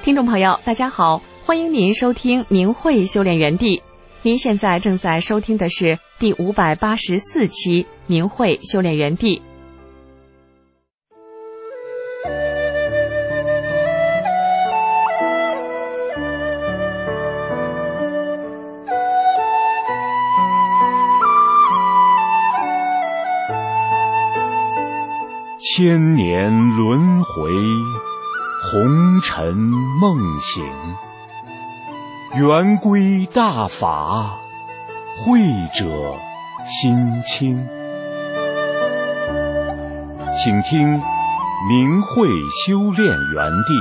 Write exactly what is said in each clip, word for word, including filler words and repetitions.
听众朋友，大家好，欢迎您收听明慧修炼园地。您现在正在收听的是第五百八十四期明慧修炼园地。 千年轮回，红尘梦醒，圆规大法，慧者心清。请听明慧修炼园地。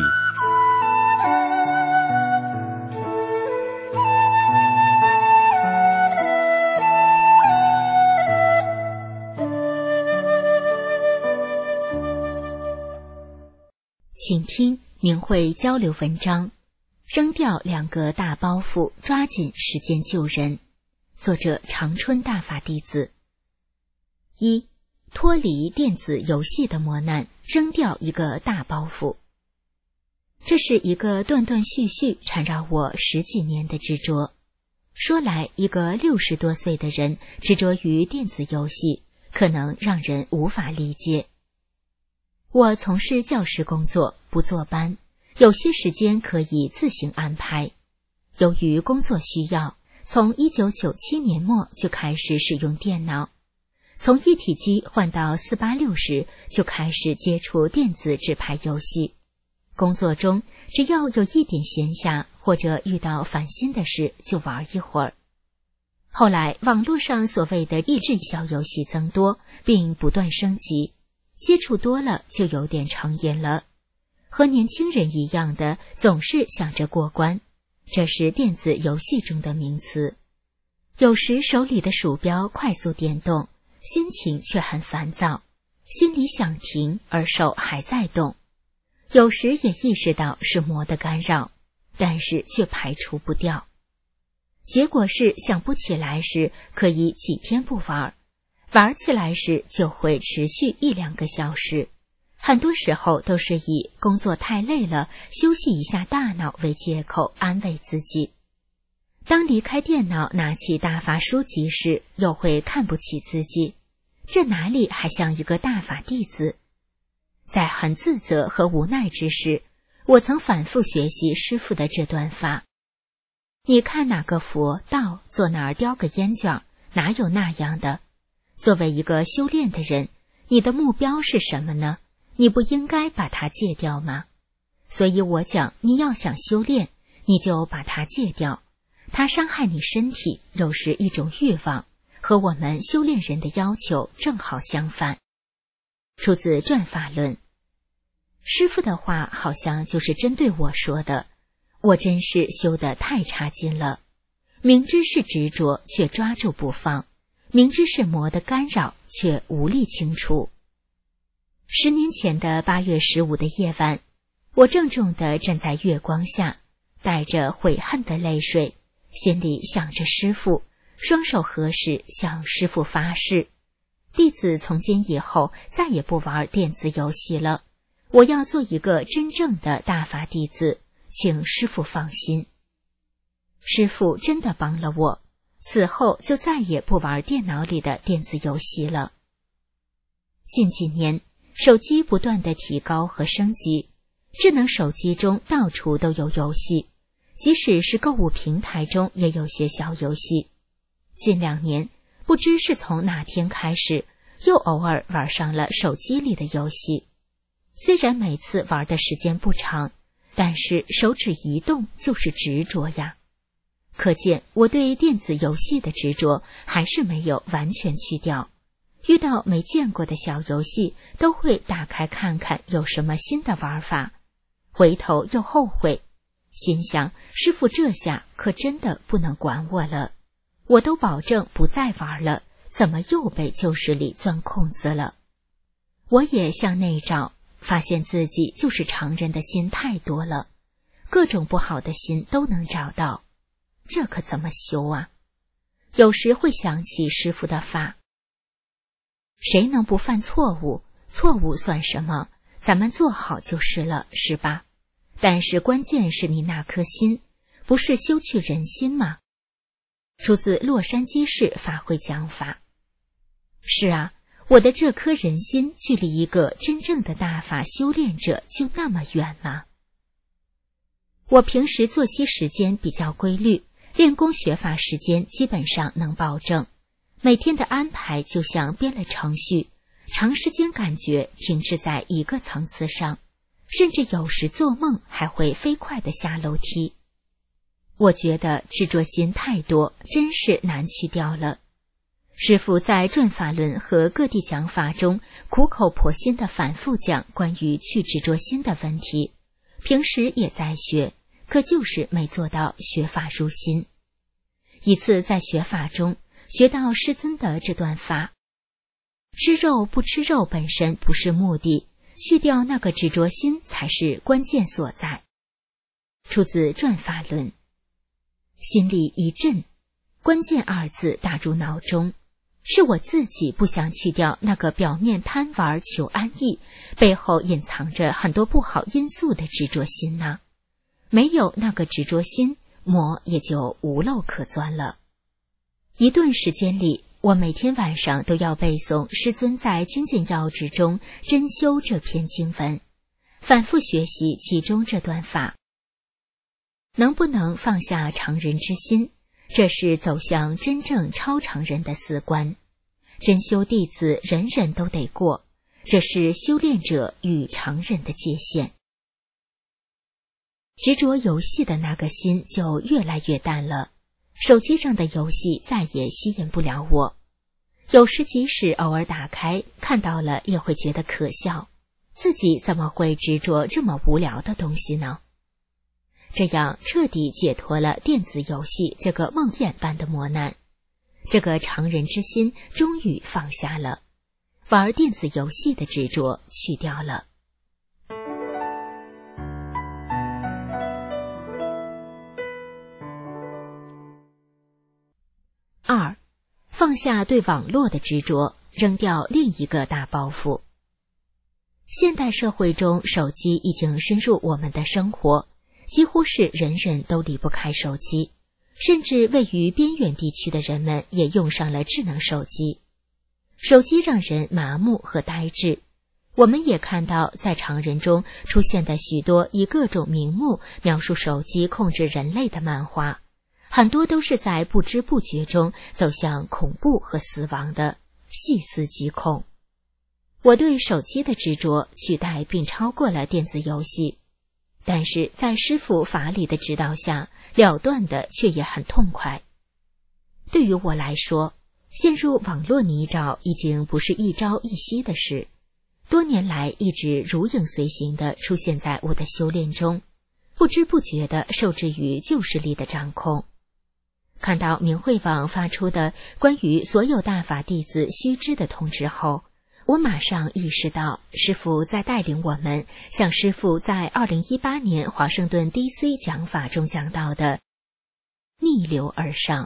请听明慧交流文章，扔掉两个大包袱，抓紧时间救人。作者长春大法弟子。一、脱离电子游戏的磨难，扔掉一个大包袱。这是一个断断续续缠绕我十几年的执着。说来，一个六十多岁的人执着于电子游戏，可能让人无法理解。我从事教师工作，不坐班，有些时间可以自行安排。由于工作需要，从一九九七年末就开始使用电脑，从一体机换到四八六时就开始接触电子纸牌游戏。工作中只要有一点闲暇或者遇到烦心的事就玩一会儿。后来网络上所谓的益智小游戏增多，并不断升级，接触多了就有点成瘾了。和年轻人一样的，总是想着过关，这是电子游戏中的名词。有时手里的鼠标快速点动，心情却很烦躁，心里想停，而手还在动。有时也意识到是魔的干扰，但是却排除不掉。结果是想不起来时可以几天不玩，玩起来时就会持续一两个小时，很多时候都是以工作太累了，休息一下大脑为借口安慰自己。当离开电脑拿起大法书籍时，又会看不起自己，这哪里还像一个大法弟子？在很自责和无奈之时，我曾反复学习师父的这段法。你看哪个佛道坐那儿叼个烟卷，哪有那样的？作为一个修炼的人，你的目标是什么呢？你不应该把它戒掉吗？所以我讲，你要想修炼，你就把它戒掉。它伤害你身体，又是一种欲望，和我们修炼人的要求正好相反。出自《转法论》。师父的话好像就是针对我说的，我真是修得太差劲了。明知是执着，却抓住不放。明知是魔的干扰，却无力清除。十年前的八月十五的夜晚，我郑重地站在月光下，带着悔恨的泪水，心里想着师父，双手合十向师父发誓，弟子从今以后再也不玩电子游戏了，我要做一个真正的大法弟子，请师父放心。师父真的帮了我，此后就再也不玩电脑里的电子游戏了。近几年，手机不断的提高和升级，智能手机中到处都有游戏，即使是购物平台中也有些小游戏。近两年，不知是从哪天开始，又偶尔玩上了手机里的游戏。虽然每次玩的时间不长，但是手指一动就是执着呀。可见我对电子游戏的执着还是没有完全去掉，遇到没见过的小游戏都会打开看看有什么新的玩法，回头又后悔，心想师父这下可真的不能管我了，我都保证不再玩了，怎么又被旧势力钻空子了？我也向内找，发现自己就是常人的心太多了，各种不好的心都能找到，这可怎么修啊？有时会想起师父的法，谁能不犯错误？错误算什么？咱们做好就是了，是吧？ 但是关键是你那颗心，不是修去人心吗？出自洛杉矶市法会讲法。是啊，我的这颗人心距离一个真正的大法修炼者就那么远吗？我平时作息时间比较规律，练功学法时间基本上能保证，每天的安排就像编了程序，长时间感觉停滞在一个层次上，甚至有时做梦还会飞快地下楼梯。我觉得执着心太多，真是难去掉了。师父在转法轮和各地讲法中苦口婆心地反复讲关于去执着心的问题，平时也在学，可就是没做到学法入心。一次在学法中学到师尊的这段法，吃肉不吃肉本身不是目的，去掉那个执着心才是关键所在。出自转法轮。心里一震，关键二字打入脑中，是我自己不想去掉那个表面贪玩求安逸，背后隐藏着很多不好因素的执着心呢、啊。没有那个执着心，魔也就无漏可钻了。一段时间里，我每天晚上都要背诵师尊在《精进要旨》中真修这篇经文，反复学习其中这段法。能不能放下常人之心，这是走向真正超常人的四关。真修弟子人人都得过，这是修炼者与常人的界限。执着游戏的那个心就越来越淡了，手机上的游戏再也吸引不了我。有时即使偶尔打开看到了，也会觉得可笑，自己怎么会执着这么无聊的东西呢？这样彻底解脱了电子游戏这个梦魇般的磨难，这个常人之心终于放下了，玩电子游戏的执着去掉了。二，放下对网络的执着，扔掉另一个大包袱。现代社会中，手机已经深入我们的生活，几乎是人人都离不开手机，甚至位于边远地区的人们也用上了智能手机。手机让人麻木和呆滞，我们也看到在常人中出现的许多以各种名目描述手机控制人类的漫画，很多都是在不知不觉中走向恐怖和死亡的，细思极恐。我对手机的执着取代并超过了电子游戏，但是在师父法理的指导下，了断的却也很痛快。对于我来说，陷入网络泥沼已经不是一朝一夕的事，多年来一直如影随形地出现在我的修炼中，不知不觉地受制于旧势力的掌控。看到明慧网发出的关于所有大法弟子须知的通知后，我马上意识到师父在带领我们像师父在二零一八年华盛顿 D C 讲法中讲到的逆流而上，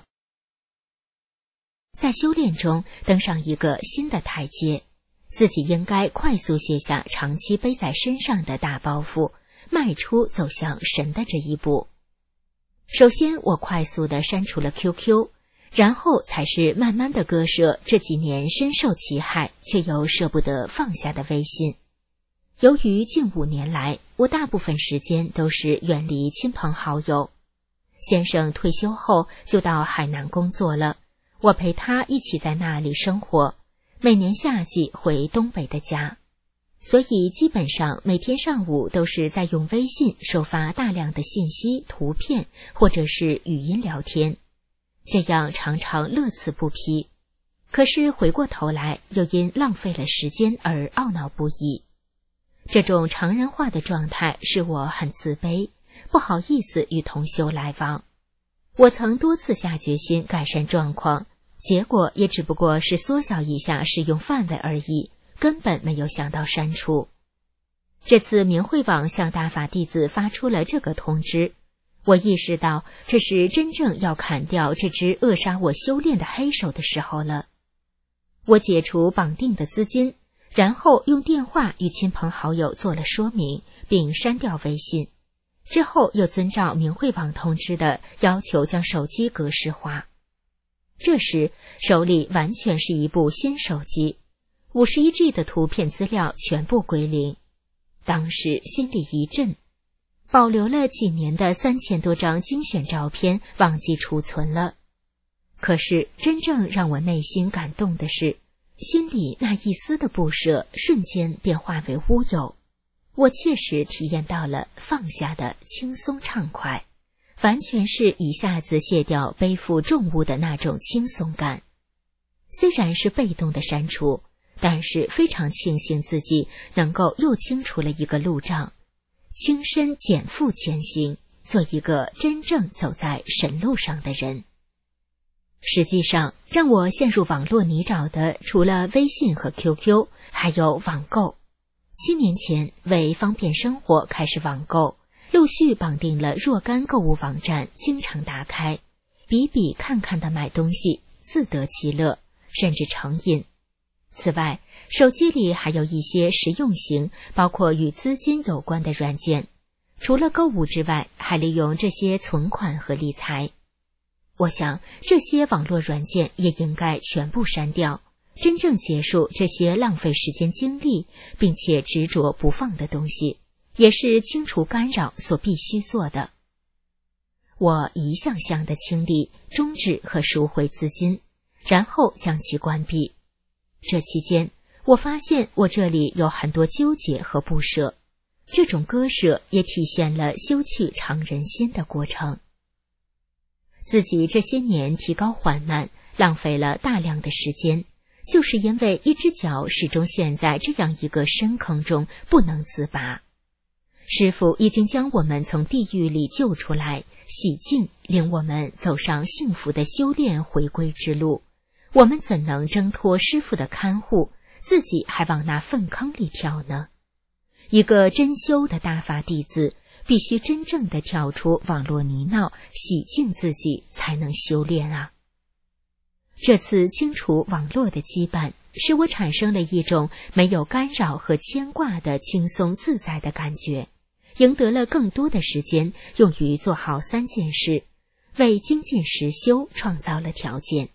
在修炼中登上一个新的台阶，自己应该快速卸下长期背在身上的大包袱，迈出走向神的这一步。首先我快速地删除了 Q Q， 然后才是慢慢地割舍这几年深受其害却又舍不得放下的微信。由于近五年来我大部分时间都是远离亲朋好友，先生退休后就到海南工作了，我陪他一起在那里生活，每年夏季回东北的家，所以基本上每天上午都是在用微信收发大量的信息、图片或者是语音聊天，这样常常乐此不疲。可是回过头来又因浪费了时间而懊恼不已。这种常人化的状态使我很自卑，不好意思与同修来往。我曾多次下决心改善状况，结果也只不过是缩小一下使用范围而已，根本没有想到删除。这次明慧网向大法弟子发出了这个通知，我意识到这是真正要砍掉这只扼杀我修炼的黑手的时候了。我解除绑定的资金，然后用电话与亲朋好友做了说明，并删掉微信， 之后又遵照明慧网通知的要求将手机格式化。这时手里完全是一部新手机， 五十一 G 的图片资料全部归零。当时心里一震，保留了几年的三千多张精选照片忘记储存了。可是真正让我内心感动的是，心里那一丝的不舍瞬间便化为乌有。我切实体验到了放下的轻松畅快，完全是一下子卸掉背负重物的那种轻松感。虽然是被动的删除，但是非常庆幸自己能够又清除了一个路障，轻身减负前行，做一个真正走在神路上的人。实际上，让我陷入网络泥沼的，除了微信和 Q Q， 还有网购。七年前，为方便生活开始网购，陆续绑定了若干购物网站，经常打开，比比看看的买东西，自得其乐，甚至成瘾。此外，手机里还有一些实用型，包括与资金有关的软件。除了购物之外，还利用这些存款和理财。我想，这些网络软件也应该全部删掉，真正结束这些浪费时间精力并且执着不放的东西，也是清除干扰所必须做的。我一项项的清理、终止和赎回资金，然后将其关闭。这期间，我发现我这里有很多纠结和不舍，这种割舍也体现了修去常人心的过程。自己这些年提高缓慢，浪费了大量的时间，就是因为一只脚始终陷在这样一个深坑中不能自拔。师父已经将我们从地狱里救出来，洗净，令我们走上幸福的修炼回归之路。我们怎能挣脱师父的看护，自己还往那粪坑里跳呢？一个真修的大法弟子，必须真正的跳出网络泥淖，洗净自己，才能修炼啊！这次清除网络的羁绊，使我产生了一种没有干扰和牵挂的轻松自在的感觉，赢得了更多的时间用于做好三件事，为精进实修创造了条件。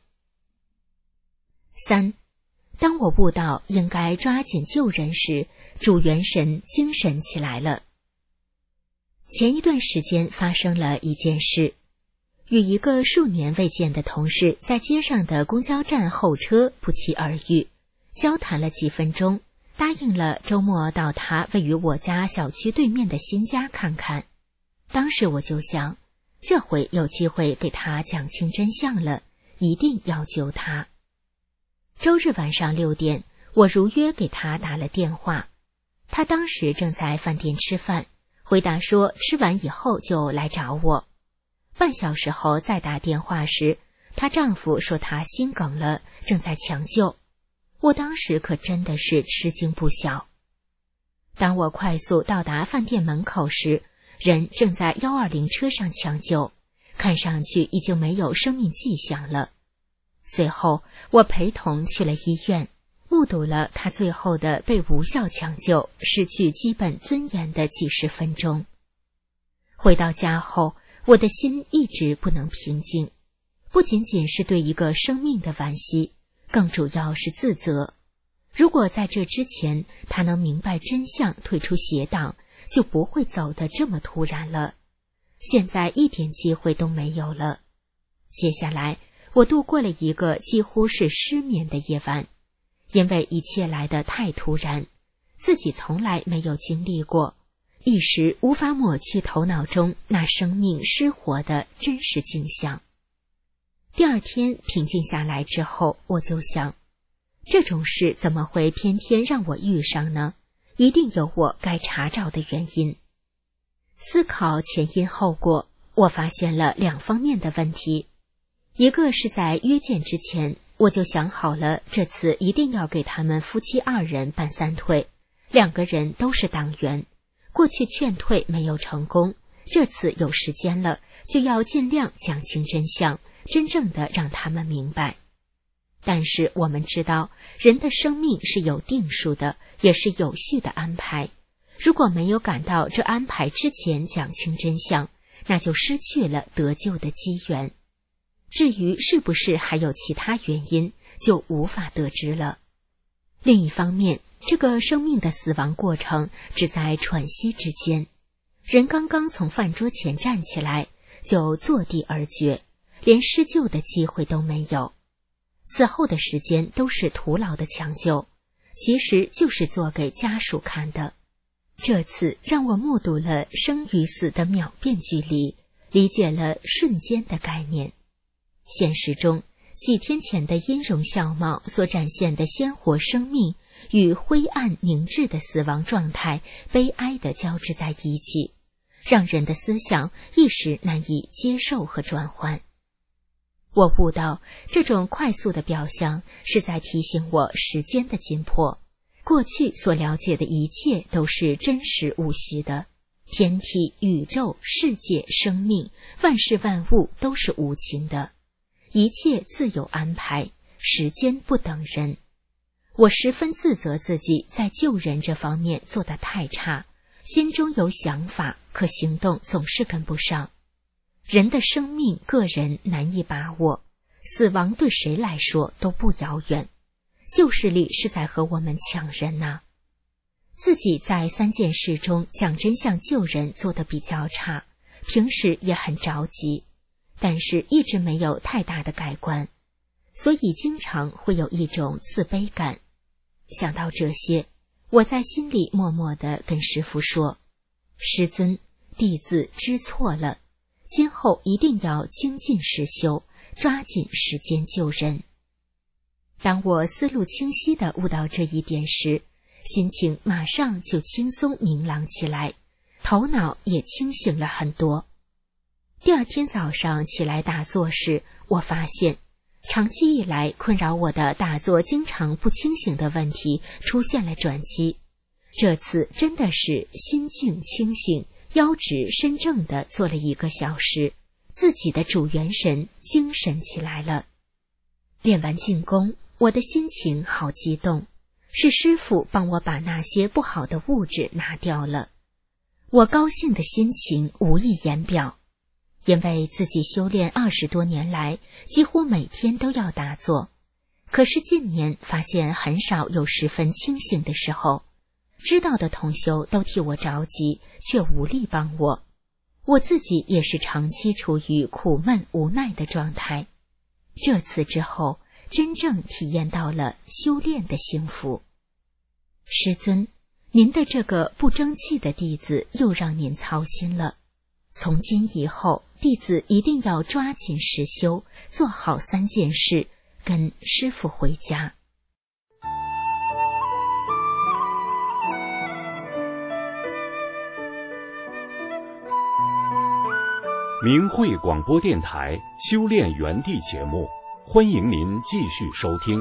三，当我悟到应该抓紧救人时，主元神精神起来了。前一段时间发生了一件事，与一个数年未见的同事在街上的公交站候车不期而遇，交谈了几分钟，答应了周末到他位于我家小区对面的新家看看。当时我就想，这回有机会给他讲清真相了，一定要救他。周日晚上六点，我如约给他打了电话，他当时正在饭店吃饭，回答说吃完以后就来找我。半小时后再打电话时，她丈夫说她心梗了，正在抢救。我当时可真的是吃惊不小。当我快速到达饭店门口时，人正在一二零车上抢救，看上去已经没有生命迹象了。随后我陪同去了医院，目睹了他最后的被无效抢救、失去基本尊严的几十分钟。回到家后，我的心一直不能平静，不仅仅是对一个生命的惋惜，更主要是自责。如果在这之前他能明白真相，退出邪党，就不会走得这么突然了。现在一点机会都没有了。接下来我度过了一个几乎是失眠的夜晚，因为一切来得太突然，自己从来没有经历过，一时无法抹去头脑中那生命失活的真实景象。第二天平静下来之后，我就想，这种事怎么会偏偏让我遇上呢？一定有我该查找的原因。思考前因后果，我发现了两方面的问题。一个是在约见之前，我就想好了，这次一定要给他们夫妻二人办三退，两个人都是党员，过去劝退没有成功，这次有时间了，就要尽量讲清真相，真正的让他们明白。但是我们知道，人的生命是有定数的，也是有序的安排。 如果没有赶到这安排之前讲清真相，那就失去了得救的机缘。至于是不是还有其他原因，就无法得知了。另一方面，这个生命的死亡过程只在喘息之间，人刚刚从饭桌前站起来，就坐地而绝，连施救的机会都没有。此后的时间都是徒劳的抢救，其实就是做给家属看的。这次让我目睹了生与死的秒变距离，理解了瞬间的概念。现实中，几天前的音容笑貌所展现的鲜活生命与灰暗凝滞的死亡状态悲哀地交织在一起，让人的思想一时难以接受和转换。我悟到，这种快速的表象是在提醒我时间的紧迫。过去所了解的一切都是真实无虚的，天体、宇宙、世界、生命，万事万物都是无情的，一切自有安排，时间不等人。我十分自责自己在救人这方面做得太差，心中有想法，可行动总是跟不上。人的生命，个人难以把握，死亡对谁来说都不遥远。旧势力是在和我们抢人呐、啊。自己在三件事中讲真相救人做得比较差，平时也很着急，但是一直没有太大的改观，所以经常会有一种自卑感。想到这些，我在心里默默地跟师父说：师尊，弟子知错了，今后一定要精进实修，抓紧时间救人。当我思路清晰地悟到这一点时，心情马上就轻松明朗起来，头脑也清醒了很多。第二天早上起来打坐时，我发现长期以来困扰我的打坐经常不清醒的问题出现了转机。这次真的是心境清醒，腰直身正地坐了一个小时，自己的主元神精神起来了。练完静功，我的心情好激动，是师父帮我把那些不好的物质拿掉了。我高兴的心情无以言表，因为自己修炼二十多年来，几乎每天都要打坐，可是近年发现很少有十分清醒的时候，知道的同修都替我着急，却无力帮我。我自己也是长期处于苦闷无奈的状态。这次之后，真正体验到了修炼的幸福。师尊，您的这个不争气的弟子又让您操心了。从今以后，弟子一定要抓紧实修，做好三件事，跟师父回家。 明慧广播电台修炼园地节目，欢迎您继续收听。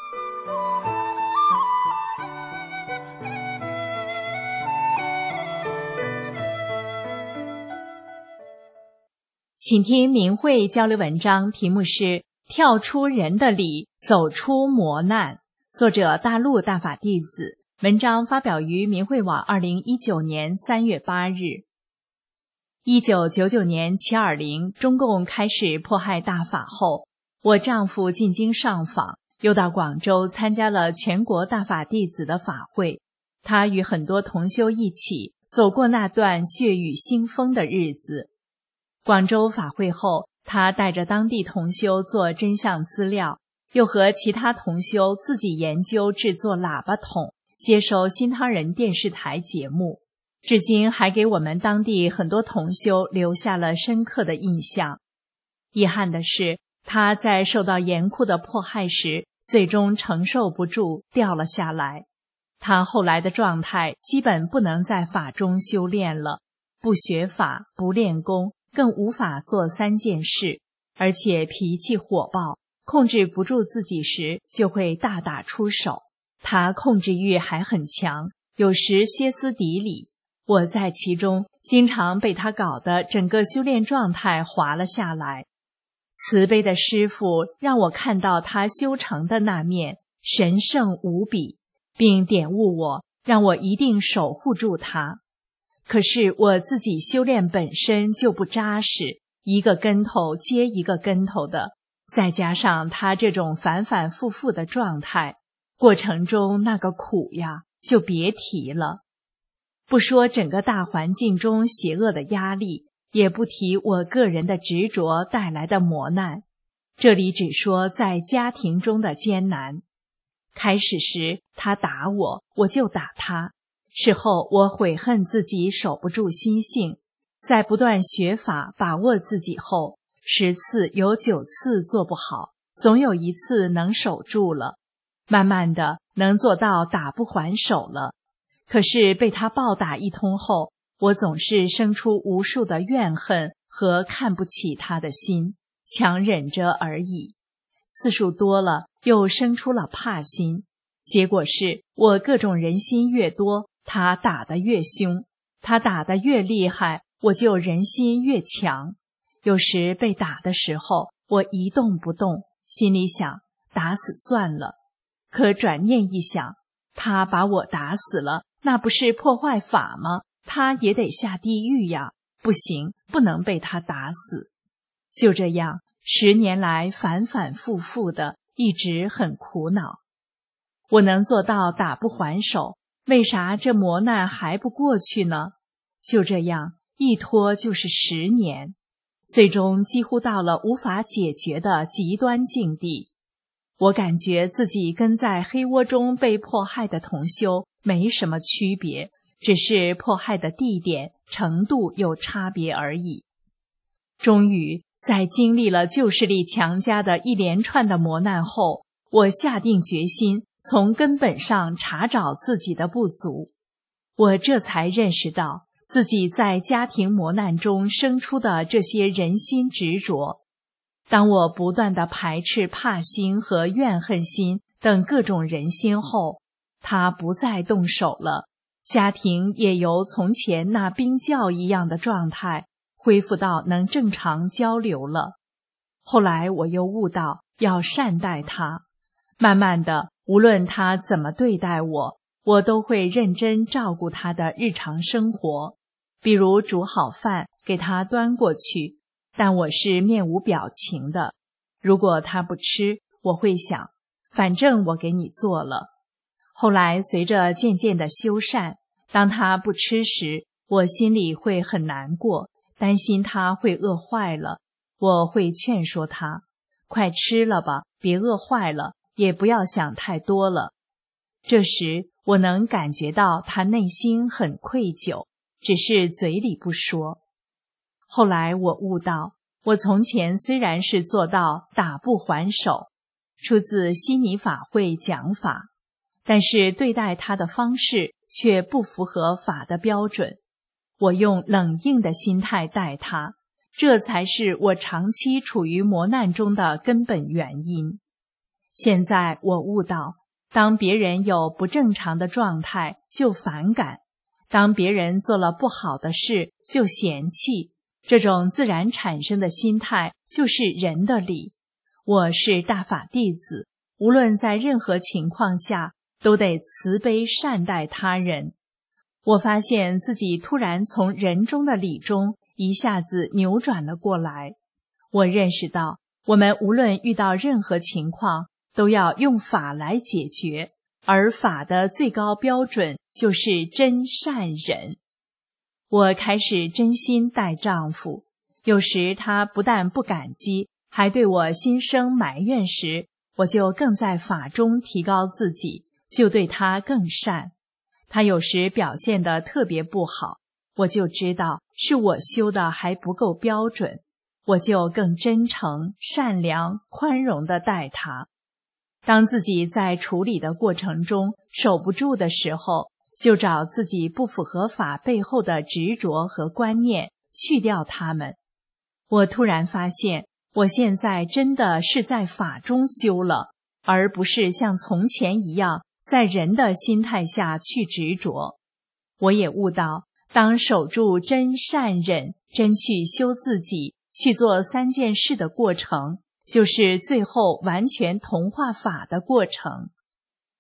请听明慧交流文章，题目是跳出人的理，走出磨难，作者大陆大法弟子，文章发表于明慧网二零一九年三月八日。一九九九年七二零，中共开始迫害大法后，我丈夫进京上访，又到广州参加了全国大法弟子的法会。他与很多同修一起走过那段血雨腥风的日子。广州法会后，他带着当地同修做真相资料，又和其他同修自己研究制作喇叭筒，接受新唐人电视台节目，至今还给我们当地很多同修留下了深刻的印象。遗憾的是，他在受到严酷的迫害时，最终承受不住掉了下来。他后来的状态基本不能在法中修炼了，不学法，不练功，更无法做三件事，而且脾气火爆，控制不住自己时就会大打出手。他控制欲还很强，有时歇斯底里，我在其中经常被他搞得整个修炼状态滑了下来。慈悲的师父让我看到他修成的那面神圣无比，并点悟我让我一定守护住它。可是我自己修炼本身就不扎实，一个跟头接一个跟头的，再加上他这种反反复复的状态，过程中那个苦呀，就别提了。不说整个大环境中邪恶的压力，也不提我个人的执着带来的磨难，这里只说在家庭中的艰难。开始时他打我，我就打他，事后我悔恨自己守不住心性，在不断学法把握自己后，十次有九次做不好，总有一次能守住了，慢慢的能做到打不还手了。可是被他暴打一通后，我总是生出无数的怨恨和看不起他的心，强忍着而已。次数多了，又生出了怕心，结果是我各种人心越多，他打得越凶，他打得越厉害，我就人心越强。有时被打的时候，我一动不动，心里想打死算了。可转念一想，他把我打死了，那不是破坏法吗？他也得下地狱呀，不行，不能被他打死。就这样，十年来反反复复的，一直很苦恼。我能做到打不还手，为啥这磨难还不过去呢？就这样，一拖就是十年，最终几乎到了无法解决的极端境地。我感觉自己跟在黑窝中被迫害的同修没什么区别，只是迫害的地点、程度有差别而已。终于，在经历了旧势力强加的一连串的磨难后，我下定决心从根本上查找自己的不足。我这才认识到自己在家庭磨难中生出的这些人心执着。当我不断地排斥怕心和怨恨心等各种人心后，它不再动手了，家庭也由从前那冰窖一样的状态恢复到能正常交流了。后来我又悟到要善待他，慢慢的，无论他怎么对待我，我都会认真照顾他的日常生活，比如煮好饭给他端过去，但我是面无表情的。如果他不吃，我会想，反正我给你做了。后来随着渐渐的修缮，当他不吃时，我心里会很难过，担心他会饿坏了。我会劝说他，快吃了吧，别饿坏了，也不要想太多了。这时我能感觉到他内心很愧疚，只是嘴里不说。后来我悟到，我从前虽然是做到打不还手，出自悉尼法会讲法，但是对待他的方式却不符合法的标准。我用冷硬的心态待他，这才是我长期处于磨难中的根本原因。现在我悟到，当别人有不正常的状态就反感，当别人做了不好的事就嫌弃，这种自然产生的心态就是人的理。我是大法弟子，无论在任何情况下都得慈悲善待他人。我发现自己突然从人中的理中一下子扭转了过来。我认识到，我们无论遇到任何情况，都要用法来解决，而法的最高标准就是真善忍。我开始真心待丈夫，有时他不但不感激，还对我心生埋怨时，我就更在法中提高自己，就对他更善。他有时表现得特别不好，我就知道是我修的还不够标准，我就更真诚、善良、宽容地待他。当自己在处理的过程中守不住的时候，就找自己不符合法背后的执着和观念，去掉它们。我突然发现，我现在真的是在法中修了，而不是像从前一样在人的心态下去执着。我也悟到，当守住真善忍，真去修自己，去做三件事的过程，就是最后完全同化法的过程。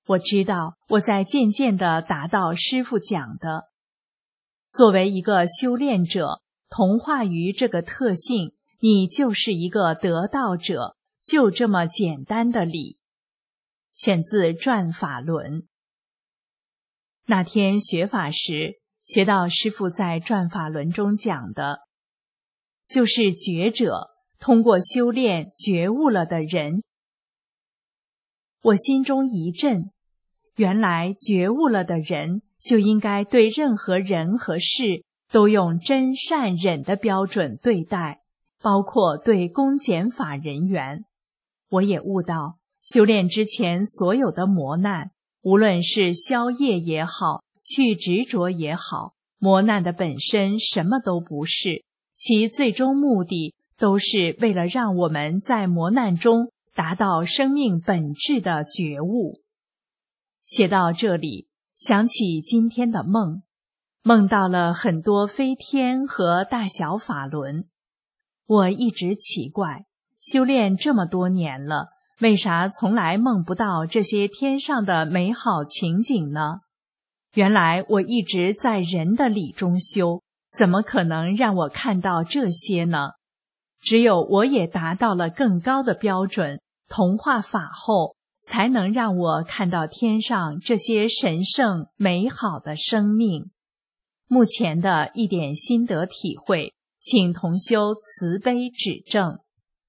我知道我在渐渐地达到师父讲的，作为一个修炼者，同化于这个特性，你就是一个得道者，就这么简单的理。选自《转法轮》。那天学法时，学到师父在《转法轮》中讲的，就是觉者通过修炼觉悟了的人。我心中一震，原来觉悟了的人就应该对任何人和事都用真善忍的标准对待，包括对公检法人员。我也悟到，修炼之前所有的磨难，无论是消业也好，去执着也好，磨难的本身什么都不是，其最终目的都是为了让我们在磨难中达到生命本质的觉悟。写到这里，想起今天的梦，梦到了很多飞天和大小法轮。我一直奇怪，修炼这么多年了，为啥从来梦不到这些天上的美好情景呢？原来我一直在人的理中修，怎么可能让我看到这些呢？只有我也达到了更高的标准，同化法后，才能让我看到天上这些神圣美好的生命。目前的一点心得体会，请同修慈悲指正。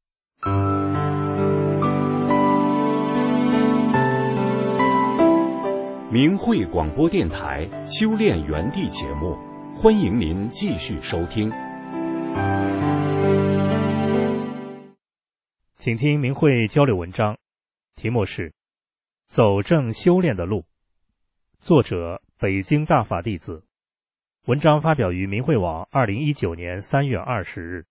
明慧广播电台修炼园地节目，欢迎您继续收听。 请听明慧交流文章，题目是走正修炼的路，作者北京大法弟子，文章发表于明慧网二零一九年三月二十日。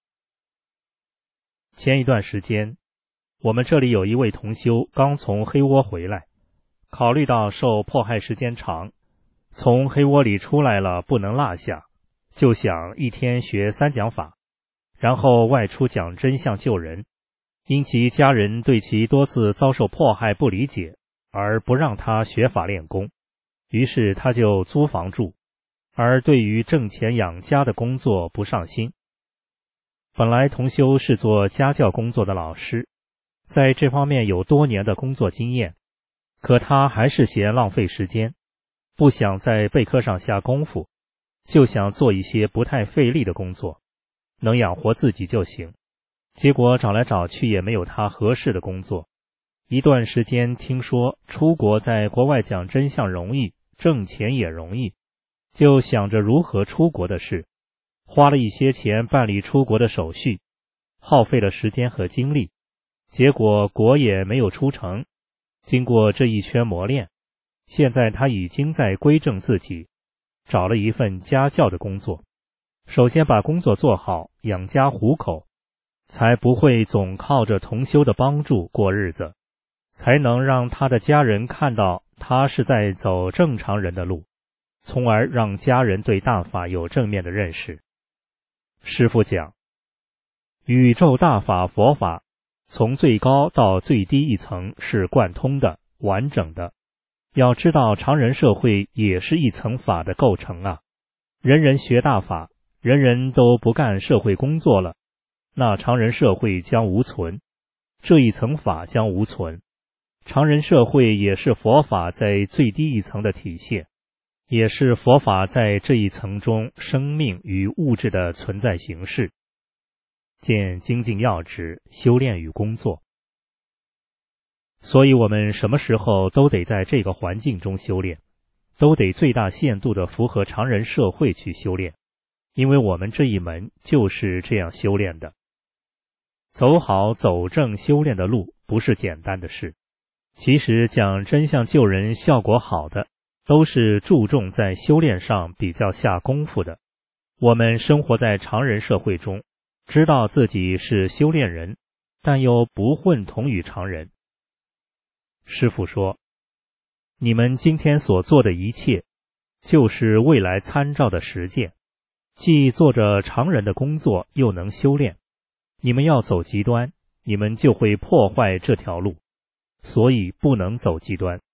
前一段时间，我们这里有一位同修刚从黑窝回来，考虑到受迫害时间长，从黑窝里出来了不能落下，就想一天学三讲法，然后外出讲真相救人。因其家人对其多次遭受迫害不理解，而不让他学法练功，于是他就租房住，而对于挣钱养家的工作不上心。本来同修是做家教工作的老师，在这方面有多年的工作经验，可他还是嫌浪费时间，不想在备课上下功夫，就想做一些不太费力的工作，能养活自己就行。结果找来找去也没有他合适的工作。一段时间听说出国在国外讲真相容易，挣钱也容易，就想着如何出国的事，花了一些钱办理出国的手续，耗费了时间和精力，结果国也没有出成。经过这一圈磨练，现在他已经在归正自己，找了一份家教的工作。首先把工作做好，养家糊口，才不会总靠着同修的帮助过日子，才能让他的家人看到他是在走正常人的路，从而让家人对大法有正面的认识。师父讲，宇宙大法佛法从最高到最低一层是贯通的、完整的。要知道常人社会也是一层法的构成啊，人人学大法，人人都不干社会工作了，那常人社会将无存，这一层法将无存。常人社会也是佛法在最低一层的体现，也是佛法在这一层中生命与物质的存在形式。见精进要旨，修炼与工作。所以我们什么时候都得在这个环境中修炼，都得最大限度地符合常人社会去修炼，因为我们这一门就是这样修炼的。走好走正修炼的路不是简单的事，其实讲真相救人效果好的，都是注重在修炼上比较下功夫的。我们生活在常人社会中，知道自己是修炼人，但又不混同于常人。师父说，你们今天所做的一切，就是未来参照的实践，既做着常人的工作，又能修炼。你们要走极端，你们就会破坏这条路，所以不能走极端。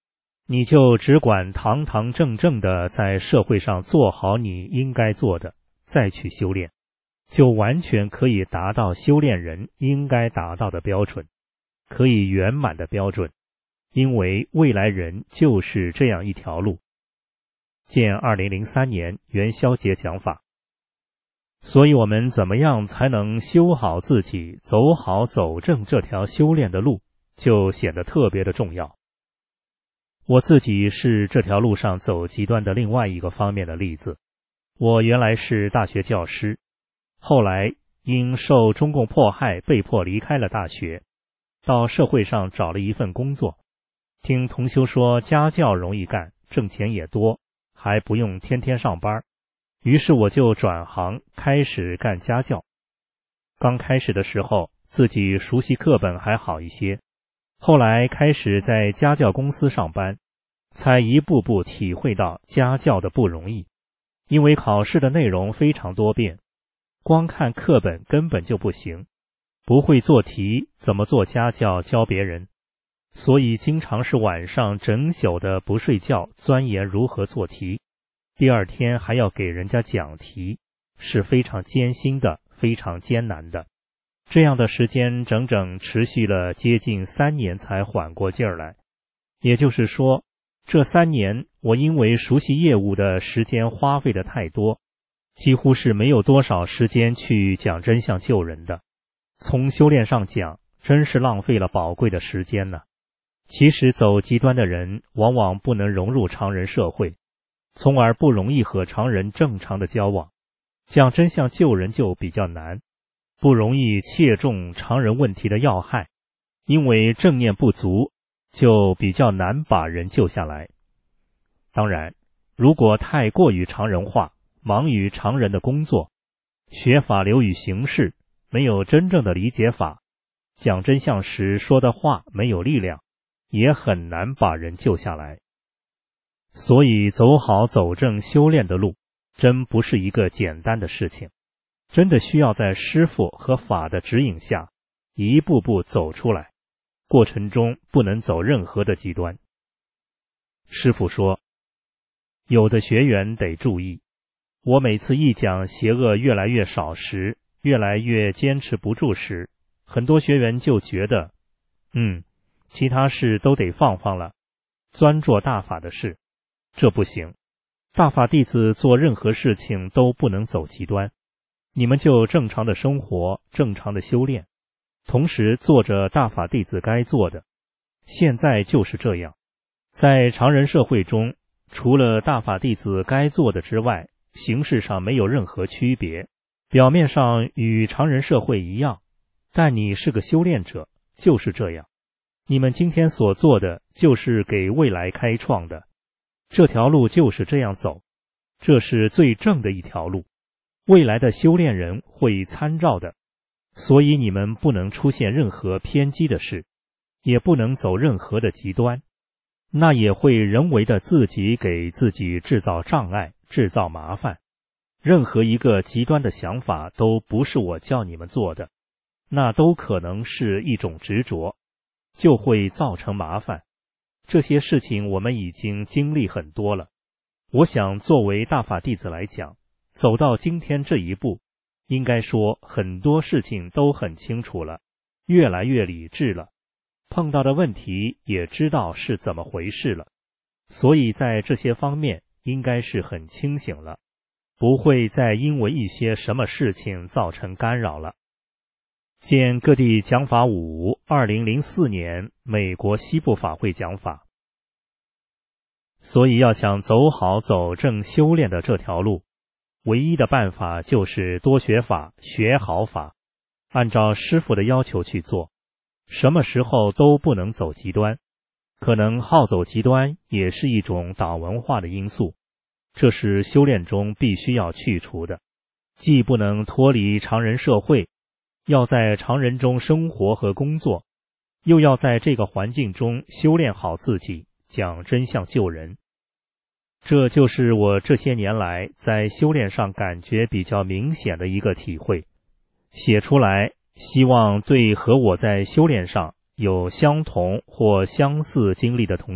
你就只管堂堂正正的在社会上做好你应该做的，再去修炼，就完全可以达到修炼人应该达到的标准，可以圆满的标准，因为未来人就是这样一条路。见二零零三年元宵节讲法。所以我们怎么样才能修好自己，走好走正这条修炼的路，就显得特别的重要。我自己是这条路上走极端的另外一个方面的例子。我原来是大学教师，后来因受中共迫害被迫离开了大学，到社会上找了一份工作。听同修说家教容易干，挣钱也多，还不用天天上班，于是我就转行开始干家教。刚开始的时候自己熟悉课本还好一些，后来开始在家教公司上班，才一步步体会到家教的不容易。因为考试的内容非常多变，光看课本根本就不行，不会做题，怎么做家教教别人？所以经常是晚上整宿的不睡觉，钻研如何做题，第二天还要给人家讲题，是非常艰辛的，非常艰难的。这样的时间整整持续了接近三年才缓过劲儿来。也就是说，这三年我因为熟悉业务的时间花费的太多，几乎是没有多少时间去讲真相救人的。从修炼上讲，真是浪费了宝贵的时间呢。其实走极端的人往往不能融入常人社会，从而不容易和常人正常的交往，讲真相救人就比较难，不容易切中常人问题的要害，因为正念不足，就比较难把人救下来。当然，如果太过于常人化，忙于常人的工作，学法流于形式，没有真正的理解法，讲真相时说的话没有力量，也很难把人救下来。所以走好走正修炼的路，真不是一个简单的事情，真的需要在师父和法的指引下，一步步走出来，过程中不能走任何的极端。师父说，有的学员得注意，我每次一讲邪恶越来越少时，越来越坚持不住时，很多学员就觉得，嗯，其他事都得放放了，专做大法的事。这不行，大法弟子做任何事情都不能走极端，你们就正常的生活，正常的修炼，同时做着大法弟子该做的。现在就是这样，在常人社会中，除了大法弟子该做的之外，形式上没有任何区别，表面上与常人社会一样，但你是个修炼者，就是这样。你们今天所做的就是给未来开创的，这条路就是这样走，这是最正的一条路，未来的修炼人会参照的，所以你们不能出现任何偏激的事，也不能走任何的极端，那也会人为的自己给自己制造障碍，制造麻烦。任何一个极端的想法都不是我叫你们做的，那都可能是一种执着，就会造成麻烦。这些事情我们已经经历很多了。我想作为大法弟子来讲，走到今天这一步，应该说很多事情都很清楚了，越来越理智了，碰到的问题也知道是怎么回事了，所以在这些方面应该是很清醒了，不会再因为一些什么事情造成干扰了。见各地讲法五二零零四年美国西部法会讲法。所以要想走好走正修炼的这条路，唯一的办法就是多学法，学好法，按照师父的要求去做，什么时候都不能走极端，可能好走极端也是一种党文化的因素，这是修炼中必须要去除的，既不能脱离常人社会，要在常人中生活和工作，又要在这个环境中修炼好自己，讲真相救人。这就是我这些年来在修炼上感觉比较明显的一个体会，写出来，希望对和我在修炼上有相同或相似经历的同修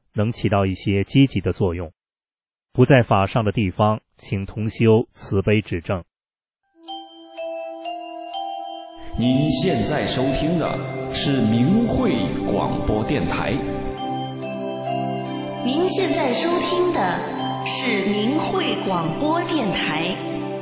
能起到一些积极的作用。不在法上的地方，请同修慈悲指正。 您现在收听的是明慧广播电台。 您现在收听的是明慧广播电台。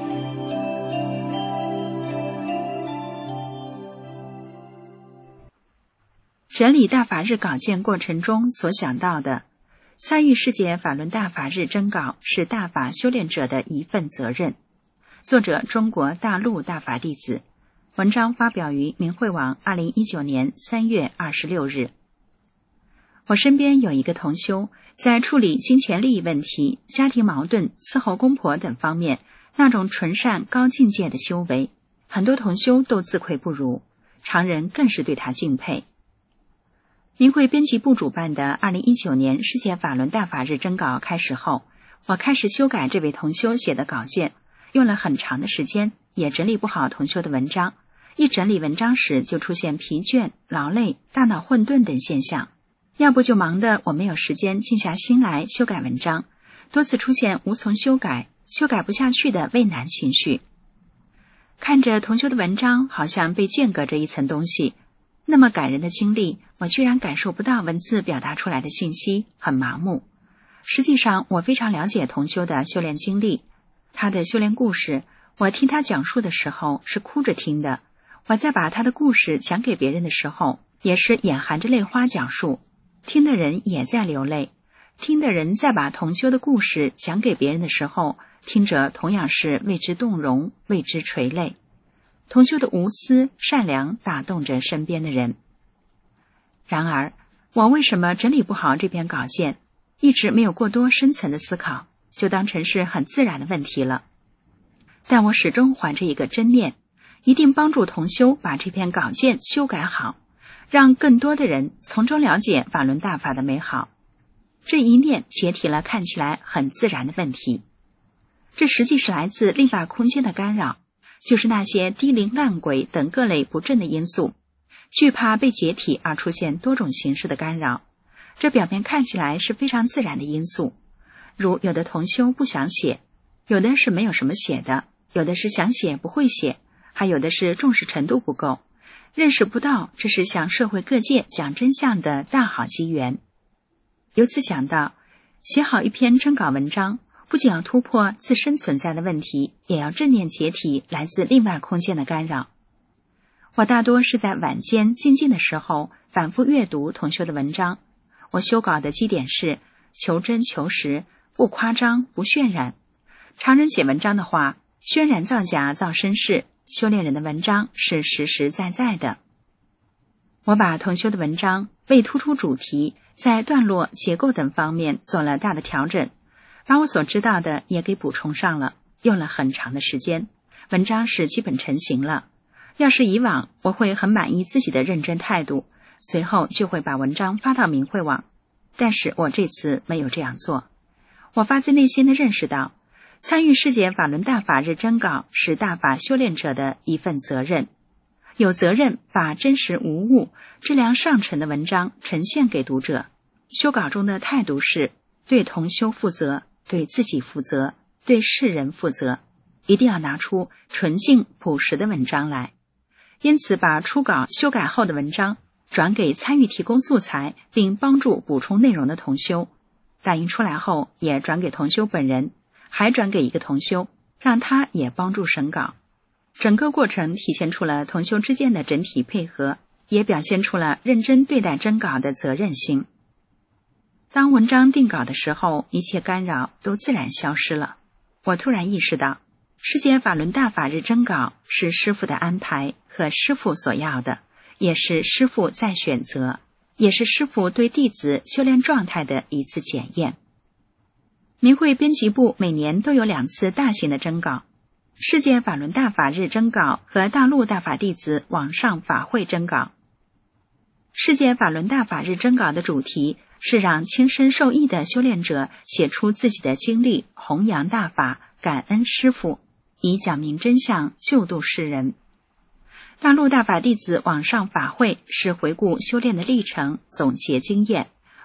整理大法日稿件过程中所想到的，参与世界法轮大法日征稿是大法修炼者的一份责任。作者中国大陆大法弟子，文章发表于明慧网二零一九年三月二十六日。我身边有一个同修，在处理金钱利益问题、家庭矛盾、伺候公婆等方面，那种纯善高境界的修为，很多同修都自愧不如，常人更是对他敬佩。明慧编辑部主办的二零一九年世界法轮大法日征稿开始后，我开始修改这位同修写的稿件，用了很长的时间，也整理不好同修的文章。一整理文章时就出现疲倦、劳累、大脑混沌等现象，要不就忙得我没有时间静下心来修改文章，多次出现无从修改、修改不下去的畏难情绪。看着同修的文章好像被间隔着一层东西，那么感人的经历，我居然感受不到文字表达出来的信息，很麻木。实际上我非常了解同修的修炼经历，他的修炼故事，我听他讲述的时候是哭着听的，我在把他的故事讲给别人的时候，也是眼含着泪花讲述，听的人也在流泪，听的人在把同修的故事讲给别人的时候，听着同样是为之动容，为之垂泪。同修的无私善良打动着身边的人。然而我为什么整理不好这篇稿件，一直没有过多深层的思考，就当成是很自然的问题了。但我始终怀着一个真念，一定帮助同修把这篇稿件修改好，让更多的人从中了解法轮大法的美好。这一念解体了看起来很自然的问题，这实际是来自另外空间的干扰，就是那些低灵烂鬼等各类不正的因素，惧怕被解体而出现多种形式的干扰。这表面看起来是非常自然的因素，如有的同修不想写，有的是没有什么写的，有的是想写不会写，还有的是重视程度不够，认识不到这是向社会各界讲真相的大好机缘。由此想到，写好一篇征稿文章，不仅要突破自身存在的问题，也要正念解体来自另外空间的干扰。我大多是在晚间静静的时候反复阅读同修的文章，我修稿的基点是求真求实，不夸张不渲染。常人写文章的话，渲染造假造声势，修炼人的文章是实实在在的。我把同修的文章为突出主题，在段落结构等方面做了大的调整，把我所知道的也给补充上了，用了很长的时间，文章是基本成型了。要是以往我会很满意自己的认真态度，随后就会把文章发到明慧网，但是我这次没有这样做。我发自内心地认识到，参与世界法轮大法日征稿是大法修炼者的一份责任，有责任把真实无误、质量上乘的文章呈现给读者。修稿中的态度是对同修负责，对自己负责，对世人负责，一定要拿出纯净朴实的文章来。因此把初稿修改后的文章转给参与提供素材并帮助补充内容的同修，打印出来后也转给同修本人，还转给一个同修，让他也帮助审稿。整个过程体现出了同修之间的整体配合，也表现出了认真对待征稿的责任心。当文章定稿的时候，一切干扰都自然消失了。我突然意识到，世界法轮大法日征稿是师父的安排和师父所要的，也是师父在选择，也是师父对弟子修炼状态的一次检验。明慧编辑部每年都有两次大型的征稿，世界法轮大法日征稿和大陆大法弟子网上法会征稿。世界法轮大法日征稿的主题是让亲身受益的修炼者写出自己的经历，弘扬大法，感恩师父，以讲明真相，救度世人。大陆大法弟子网上法会是回顾修炼的历程，总结经验，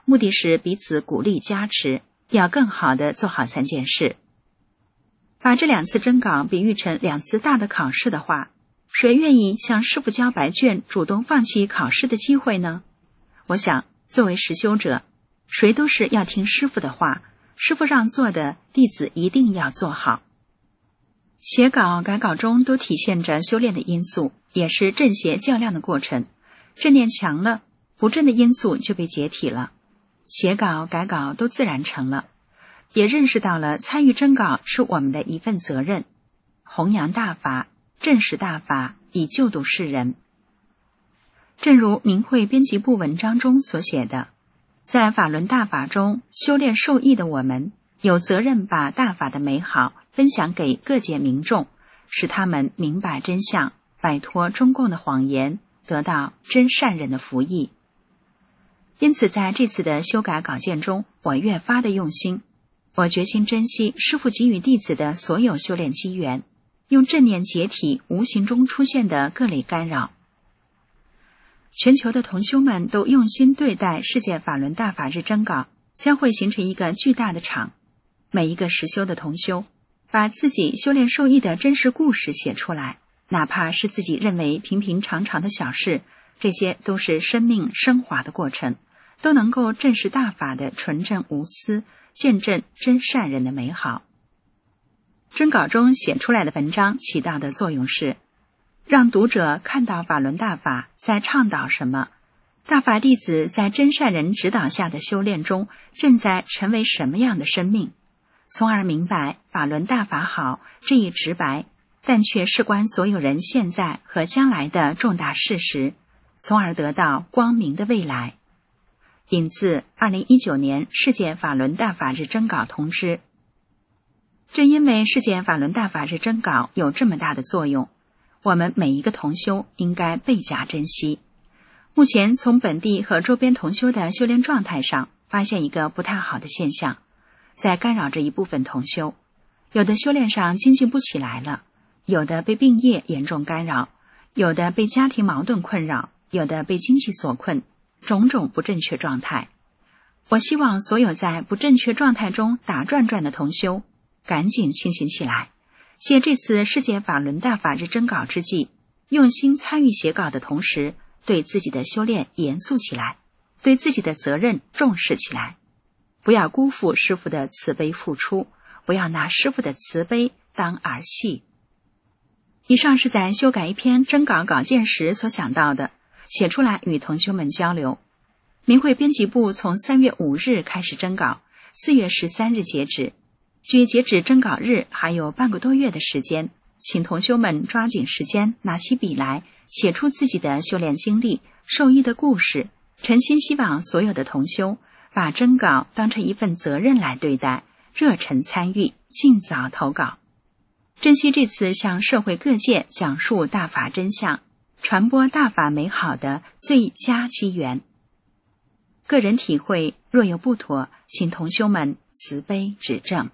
目的是彼此鼓励加持，要更好地做好三件事。把这两次征稿比喻成两次大的考试的话，谁愿意向师父交白卷，主动放弃考试的机会呢？我想，作为实修者，谁都是要听师父的话，师父让做的，弟子一定要做好。写稿、改稿中都体现着修炼的因素，也是正邪较量的过程。正念强了，不正的因素就被解体了，写稿、改稿都自然成了。也认识到了参与征稿是我们的一份责任，弘扬大法，正实大法，以救度世人。正如明慧编辑部文章中所写的，在法轮大法中修炼受益的我们，有责任把大法的美好分享给各界民众，使他们明白真相，摆脱中共的谎言，得到真善人的福益。因此在这次的修改稿件中，我越发的用心，我决心珍惜师父给予弟子的所有修炼机缘，用正念解体无形中出现的各类干扰。全球的同修们都用心对待世界法轮大法日征稿，将会形成一个巨大的场。每一个实修的同修，把自己修炼受益的真实故事写出来，哪怕是自己认为平平常常的小事，这些都是生命升华的过程，都能够证实大法的纯正无私，见证真善人的美好。征稿中写出来的文章起到的作用是，让读者看到法轮大法在倡导什么，大法弟子在真善人指导下的修炼中正在成为什么样的生命，从而明白法轮大法好这一直白但却事关所有人现在和将来的重大事实，从而得到光明的未来。引自二零一九年世界法轮大法日征稿通知。正因为世界法轮大法日征稿有这么大的作用，我们每一个同修应该倍加珍惜。目前从本地和周边同修的修炼状态上，发现一个不太好的现象，在干扰着一部分同修。有的修炼上精进不起来了，有的被病业严重干扰，有的被家庭矛盾困扰，有的被经济所困，种种不正确状态。我希望所有在不正确状态中打转转的同修，赶紧清醒起来，借这次世界法轮大法日征稿之际，用心参与写稿的同时，对自己的修炼严肃起来，对自己的责任重视起来，不要辜负师父的慈悲付出，不要拿师父的慈悲当儿戏。以上是在修改一篇征稿稿件时所想到的，写出来与同修们交流。明慧编辑部从三月五日开始征稿，四月十三日截止。距截止征稿日还有半个多月的时间，请同修们抓紧时间，拿起笔来，写出自己的修炼经历、受益的故事。诚心希望所有的同修把征稿当成一份责任来对待，热忱参与，尽早投稿。珍惜这次向社会各界讲述大法真相，传播大法美好的最佳机缘。个人体会若有不妥，请同修们慈悲指正。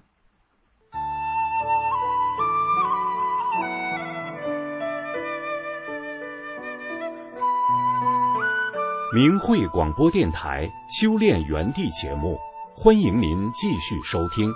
明慧广播电台修炼园地节目，欢迎您继续收听。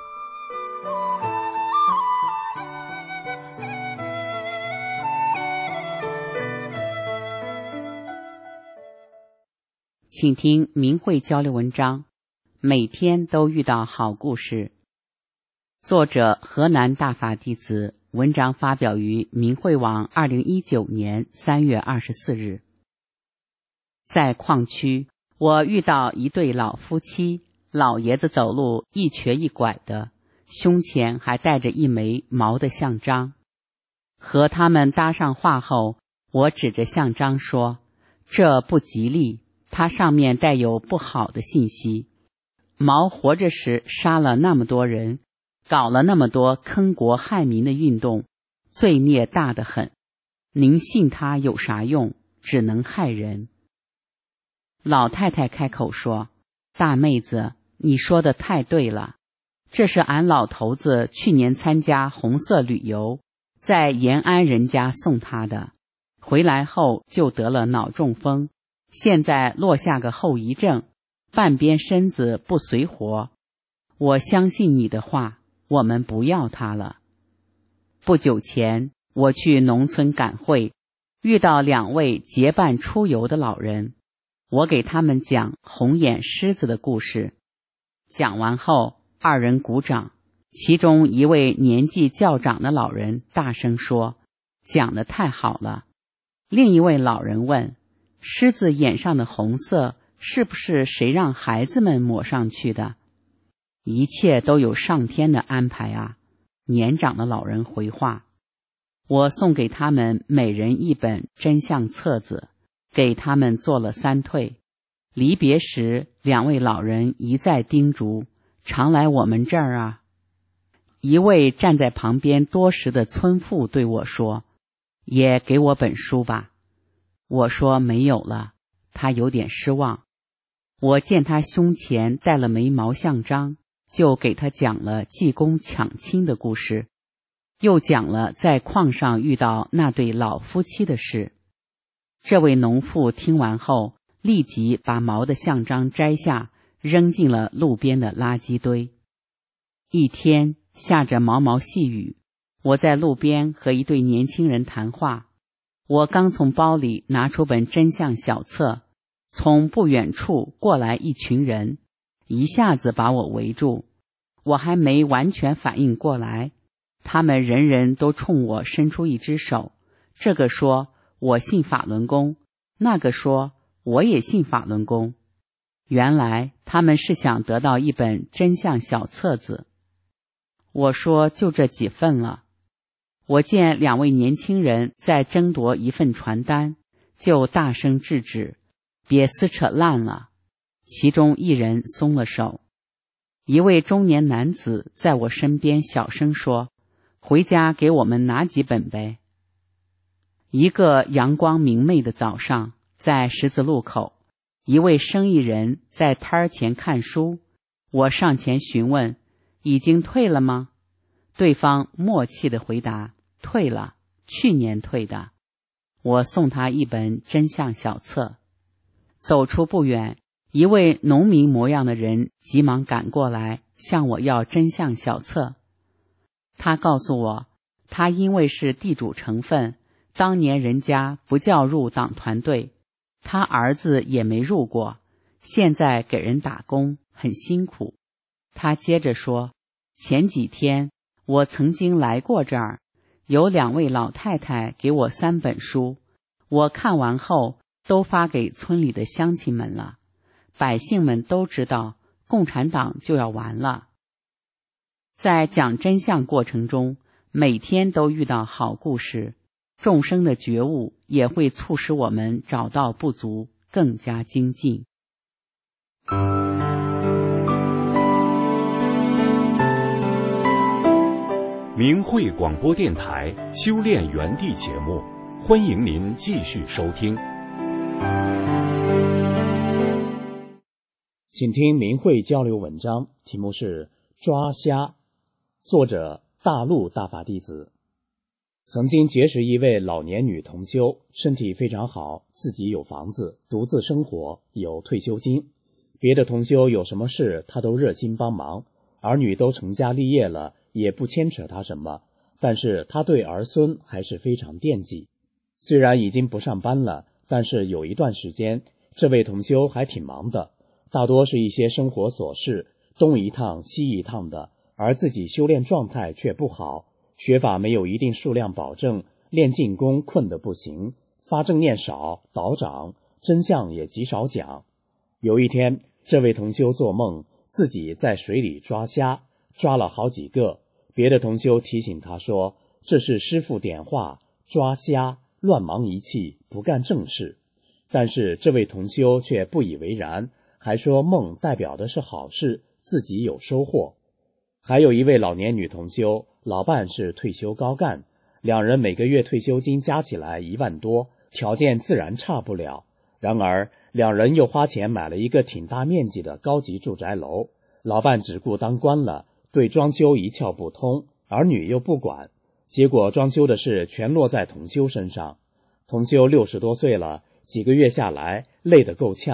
请听明慧交流文章，每天都遇到好故事。作者河南大法弟子，文章发表于明慧网二零一九年三月二十四日。在矿区，我遇到一对老夫妻，老爷子走路一瘸一拐的，胸前还带着一枚毛的象章。和他们搭上话后，我指着象章说，这不吉利，它上面带有不好的信息。毛活着时杀了那么多人，搞了那么多坑国害民的运动，罪孽大得很。您信他有啥用？只能害人。老太太开口说，大妹子，你说的太对了，这是俺老头子去年参加红色旅游，在延安人家送他的，回来后就得了脑中风，现在落下个后遗症， 半边身子不随活。我相信你的话，我们不要他了。不久前，我去农村赶会，遇到两位结伴出游的老人，我给他们讲红眼狮子的故事。讲完后，二人鼓掌，其中一位年纪较长的老人大声说：“讲得太好了。”另一位老人问：“狮子眼上的红色是不是谁让孩子们抹上去的？”一切都有上天的安排啊，年长的老人回话。我送给他们每人一本真相册子，给他们做了三退。离别时，两位老人一再叮嘱，常来我们这儿啊。一位站在旁边多时的村妇对我说：“也给我本书吧。”我说没有了，他有点失望。我见他胸前戴了枚毛像章，就给他讲了济公抢亲的故事，又讲了在矿上遇到那对老夫妻的事。这位农妇听完后，立即把毛的像章摘下，扔进了路边的垃圾堆。一天下着毛毛细雨，我在路边和一对年轻人谈话。我刚从包里拿出本真相小册，从不远处过来一群人，一下子把我围住。我还没完全反应过来，他们人人都冲我伸出一只手，这个说我信法轮功，那个说我也信法轮功。原来他们是想得到一本真相小册子。我说就这几份了。我见两位年轻人在争夺一份传单，就大声制止，别撕扯烂了。其中一人松了手。一位中年男子在我身边小声说：“回家给我们拿几本呗。”一个阳光明媚的早上，在十字路口，一位生意人在摊儿前看书。我上前询问：“已经退了吗？”对方默契地回答：“退了，去年退的。”我送他一本真相小册。走出不远，一位农民模样的人急忙赶过来，向我要真相小册。他告诉我，他因为是地主成分，当年人家不叫入党团队，他儿子也没入过，现在给人打工很辛苦。他接着说，前几天我曾经来过这儿，有两位老太太给我三本书，我看完后都发给村里的乡亲们了，百姓们都知道共产党就要完了。在讲真相过程中，每天都遇到好故事，众生的觉悟也会促使我们找到不足，更加精进。 明慧广播电台修炼园地节目，欢迎您继续收听。 请听明慧交流文章，题目是抓虾，作者大陆大法弟子。曾经结识一位老年女同修，身体非常好，自己有房子，独自生活，有退休金。别的同修有什么事，她都热心帮忙，儿女都成家立业了，也不牵扯她什么，但是她对儿孙还是非常惦记。虽然已经不上班了，但是有一段时间，这位同修还挺忙的，大多是一些生活琐事，东一趟西一趟的，而自己修炼状态却不好，学法没有一定数量保证，练静功困得不行，发正念少，倒长，真相也极少讲。有一天，这位同修做梦，自己在水里抓虾，抓了好几个。别的同修提醒他说，这是师父点化，抓虾乱忙一气，不干正事。但是这位同修却不以为然，还说梦代表的是好事，自己有收获。还有一位老年女同修，老伴是退休高干，两人每个月退休金加起来一万多，条件自然差不了。然而两人又花钱买了一个挺大面积的高级住宅楼，老伴只顾当官了，对装修一窍不通，儿女又不管，结果装修的事全落在同修身上。同修六十多岁了，几个月下来累得够呛，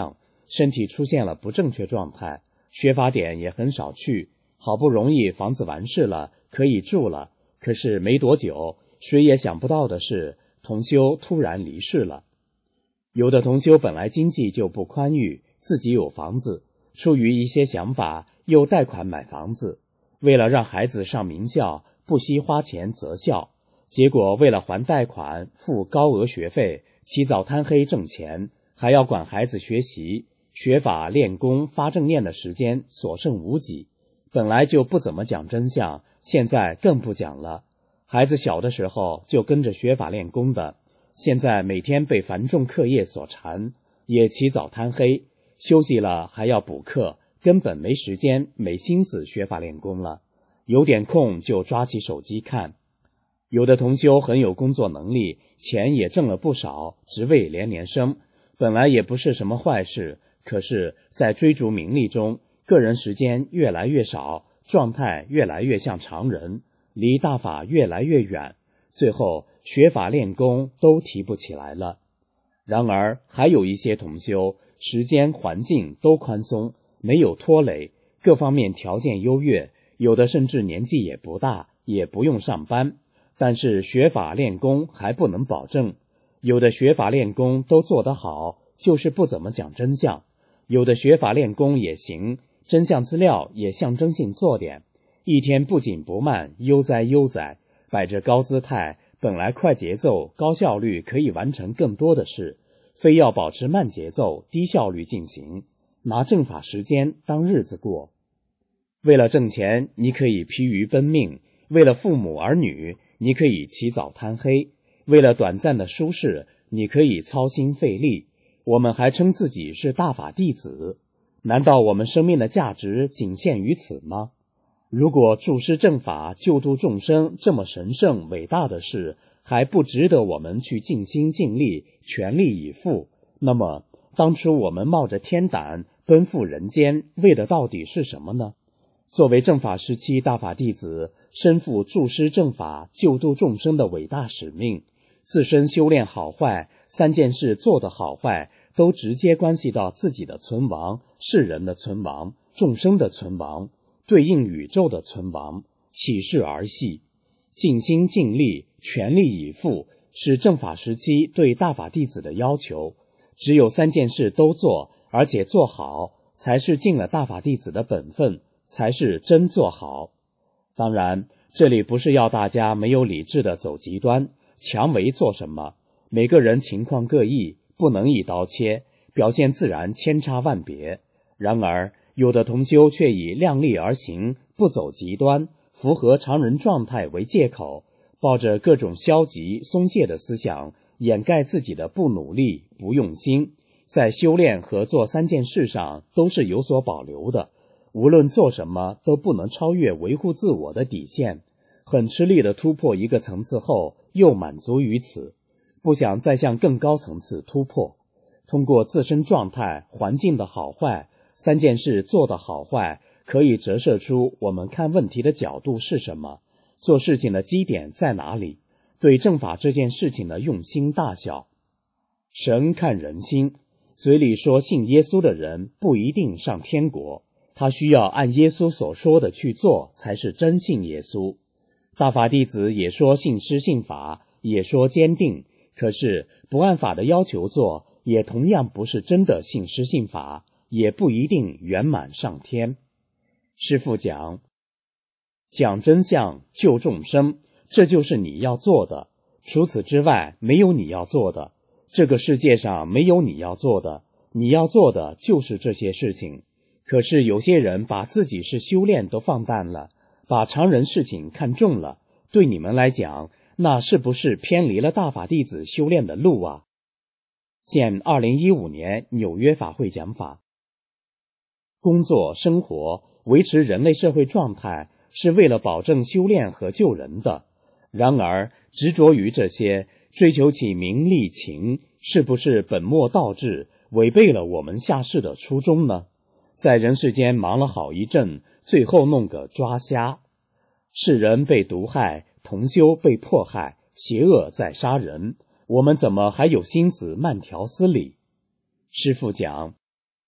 身体出现了不正确状态，学法点也很少去，好不容易房子完事了，可以住了，可是没多久，谁也想不到的是，同修突然离世了。有的同修本来经济就不宽裕，自己有房子，出于一些想法，又贷款买房子，为了让孩子上名校，不惜花钱择校，结果为了还贷款，付高额学费，起早贪黑挣钱，还要管孩子学习，学法练功发正念的时间所剩无几。本来就不怎么讲真相，现在更不讲了。孩子小的时候就跟着学法练功的，现在每天被繁重课业所缠，也起早贪黑，休息了还要补课，根本没时间没心思学法练功了。有点空就抓起手机看。有的同修很有工作能力，钱也挣了不少，职位连连升，本来也不是什么坏事，可是在追逐名利中，个人时间越来越少，状态越来越像常人，离大法越来越远，最后学法练功都提不起来了。然而还有一些同修，时间环境都宽松，没有拖累，各方面条件优越，有的甚至年纪也不大，也不用上班，但是学法练功还不能保证。有的学法练功都做得好，就是不怎么讲真相，有的学法练功也行，真相资料也象征性做点，一天不紧不慢，悠哉悠哉，摆着高姿态，本来快节奏高效率可以完成更多的事，非要保持慢节奏低效率进行，拿正法时间当日子过。为了挣钱，你可以疲于奔命，为了父母儿女，你可以起早贪黑，为了短暂的舒适，你可以操心费力。我们还称自己是大法弟子，难道我们生命的价值仅限于此吗？如果注师正法救度众生这么神圣伟大的事还不值得我们去尽心尽力全力以赴，那么当初我们冒着天胆奔赴人间，为的到底是什么呢？作为正法时期大法弟子，身负注师正法救度众生的伟大使命，自身修炼好坏，三件事做得好坏，都直接关系到自己的存亡、世人的存亡、众生的存亡，对应宇宙的存亡，起势而系，尽心尽力全力以赴，是正法时期对大法弟子的要求。只有三件事都做，而且做好，才是尽了大法弟子的本分，才是真做好。当然，这里不是要大家没有理智的走极端，强为做什么，每个人情况各异，不能一刀切，表现自然千差万别。然而有的同修却以量力而行，不走极端，符合常人状态为借口，抱着各种消极松懈的思想，掩盖自己的不努力不用心，在修炼和做三件事上都是有所保留的，无论做什么都不能超越维护自我的底线，很吃力的突破一个层次后又满足于此，不想再向更高层次突破。通过自身状态环境的好坏，三件事做的好坏，可以折射出我们看问题的角度是什么，做事情的基点在哪里，对正法这件事情的用心大小。神看人心，嘴里说信耶稣的人不一定上天国，他需要按耶稣所说的去做，才是真信耶稣。大法弟子也说信师信法，也说坚定，可是不按法的要求做，也同样不是真的信师信法，也不一定圆满上天。师父讲，讲真相救众生，这就是你要做的，除此之外没有你要做的，这个世界上没有你要做的，你要做的就是这些事情。可是有些人把自己是修炼都放淡了，把常人事情看重了，对你们来讲，那是不是偏离了大法弟子修炼的路啊？见二零一五年纽约法会讲法。工作、生活、维持人类社会状态是为了保证修炼和救人的，然而执着于这些，追求起名利情，是不是本末倒置，违背了我们下世的初衷呢？在人世间忙了好一阵，最后弄个抓瞎，世人被毒害，同修被迫害，邪恶在杀人，我们怎么还有心思慢条斯理？师父讲，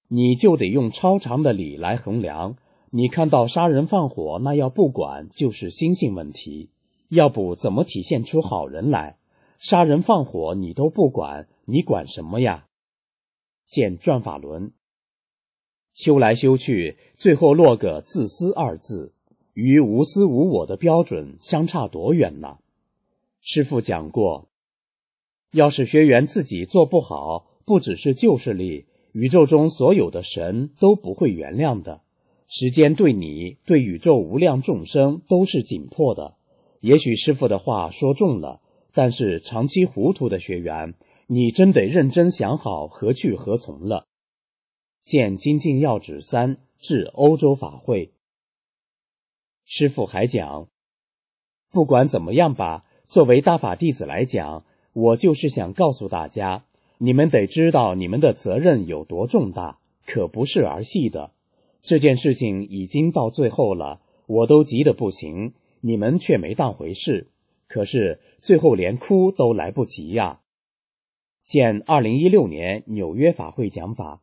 你就得用超长的理来衡量。你看到杀人放火，那要不管就是心性问题，要不怎么体现出好人来？杀人放火你都不管，你管什么呀？见转法轮。修来修去，最后落个自私二字，与无私无我的标准相差多远呢？师父讲过，要是学员自己做不好，不只是旧势力，宇宙中所有的神都不会原谅的。时间对你，对宇宙无量众生都是紧迫的。也许师父的话说中了，但是长期糊涂的学员，你真得认真想好何去何从了。见精进要旨三至欧洲法会。师父还讲，不管怎么样吧，作为大法弟子来讲，我就是想告诉大家，你们得知道你们的责任有多重大，可不是儿戏的。这件事情已经到最后了，我都急得不行，你们却没当回事，可是最后连哭都来不及呀。见二零一六年纽约法会讲法。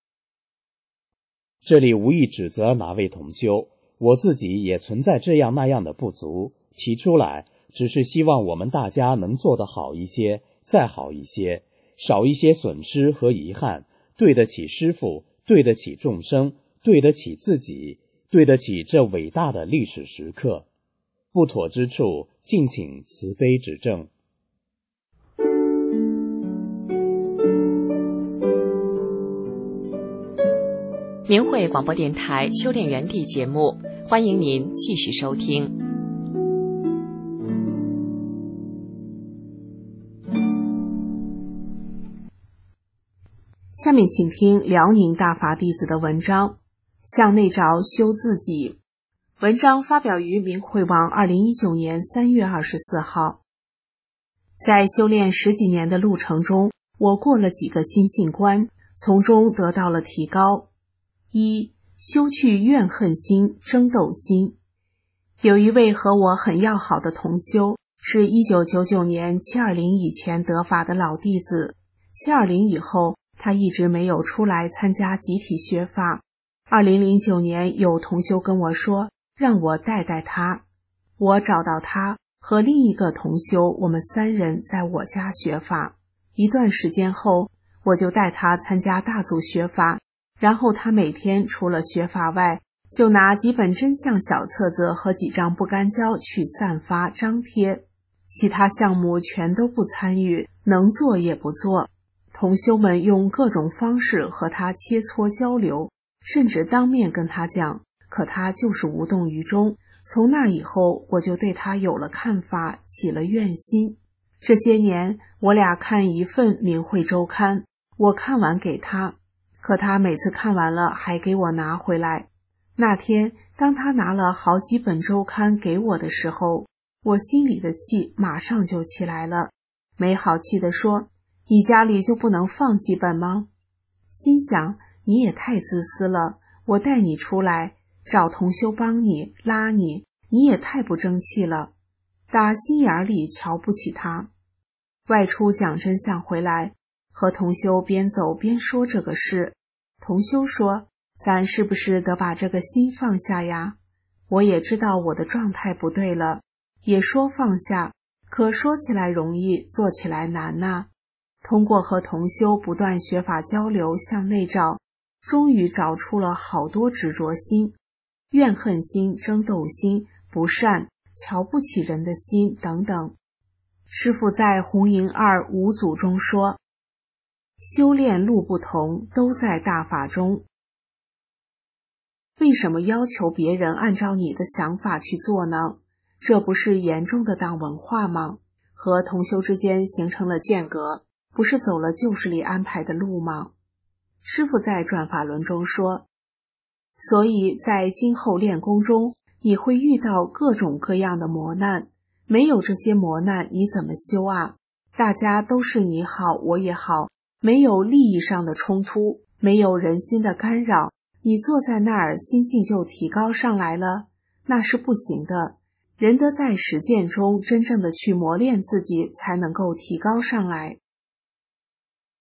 这里无意指责哪位同修，我自己也存在这样那样的不足，提出来只是希望我们大家能做得好一些，再好一些，少一些损失和遗憾，对得起师父，对得起众生，对得起自己，对得起这伟大的历史时刻。不妥之处，敬请慈悲指正。 明慧广播电台修炼园地节目，欢迎您继续收听。 下面请听辽宁大法弟子的文章《向内找修自己》。文章发表于明慧网二零一九年三月二十四号。在修炼十几年的路程中，我过了几个心性关，从中得到了提高。一、修去怨恨心、争斗心。有一位和我很要好的同修，是一九九九年七二零以前得法的老弟子。七二零以后，他一直没有出来参加集体学法。二零零九年，有同修跟我说，让我带带他。我找到他，和另一个同修，我们三人在我家学法。一段时间后，我就带他参加大组学法。然后他每天除了学法外，就拿几本真相小册子和几张不干胶去散发张贴，其他项目全都不参与，能做也不做。同修们用各种方式和他切磋交流，甚至当面跟他讲，可他就是无动于衷。从那以后，我就对他有了看法，起了怨心。这些年，我俩看一份明慧周刊，我看完给他，可他每次看完了还给我拿回来。那天当他拿了好几本周刊给我的时候，我心里的气马上就起来了，没好气地说，你家里就不能放几本吗？心想，你也太自私了，我带你出来找同修帮你拉你，你也太不争气了，打心眼里瞧不起他。外出讲真相回来，和同修边走边说这个事。同修说，咱是不是得把这个心放下呀？我也知道我的状态不对了，也说放下，可说起来容易，做起来难呐。通过和同修不断学法交流，向内找，终于找出了好多执着心、怨恨心、争斗心、不善、瞧不起人的心等等。师父在红营二五组中说，修炼路不同，都在大法中。为什么要求别人按照你的想法去做呢？这不是严重的党文化吗？和同修之间形成了间隔，不是走了旧势力安排的路吗？师父在转法轮中说，所以在今后练功中，你会遇到各种各样的磨难，没有这些磨难你怎么修啊？大家都是你好我也好，没有利益上的冲突，没有人心的干扰，你坐在那儿心性就提高上来了，那是不行的。人得在实践中真正的去磨练自己，才能够提高上来。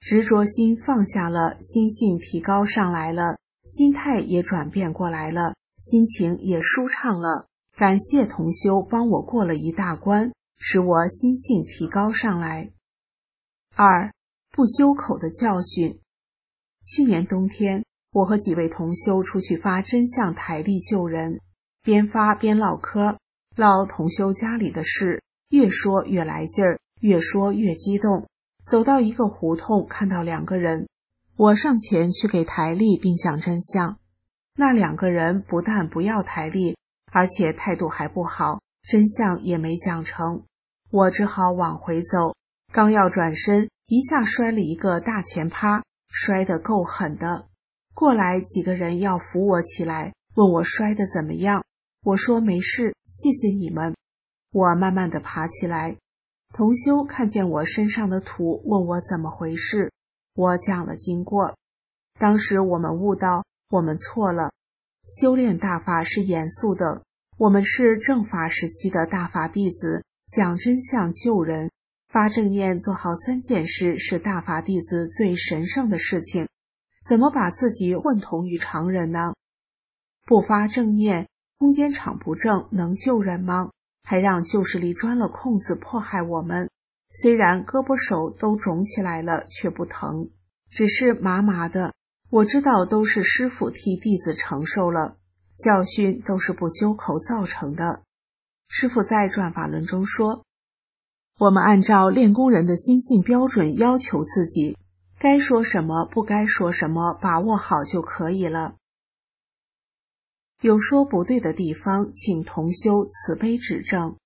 执着心放下了，心性提高上来了，心态也转变过来了，心情也舒畅了。感谢同修帮我过了一大关，使我心性提高上来。二、不修口的教训。去年冬天，我和几位同修出去发真相台历救人，边发边唠嗑，唠同修家里的事，越说越来劲儿，越说越激动。走到一个胡同，看到两个人，我上前去给台历并讲真相。那两个人不但不要台历，而且态度还不好，真相也没讲成。我只好往回走，刚要转身，一下摔了一个大前趴，摔得够狠的。过来几个人要扶我起来，问我摔得怎么样。我说没事，谢谢你们。我慢慢地爬起来。同修看见我身上的土，问我怎么回事。我讲了经过。当时我们悟到我们错了，修炼大法是严肃的，我们是正法时期的大法弟子，讲真相救人，发正念做好三件事是大法弟子最神圣的事情，怎么把自己混同于常人呢？不发正念，空间场不正，能救人吗？还让旧势力钻了空子迫害我们，虽然胳膊手都肿起来了，却不疼，只是麻麻的。我知道都是师父替弟子承受了，教训都是不修口造成的。师父在转法轮中说，我们按照练功人的心性标准要求自己，该说什么不该说什么把握好就可以了。有说不对的地方，请同修慈悲指正。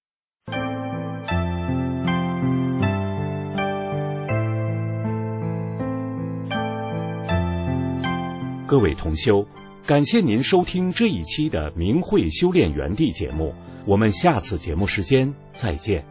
各位同修，感谢您收听这一期的明慧修炼园地节目，我们下次节目时间再见。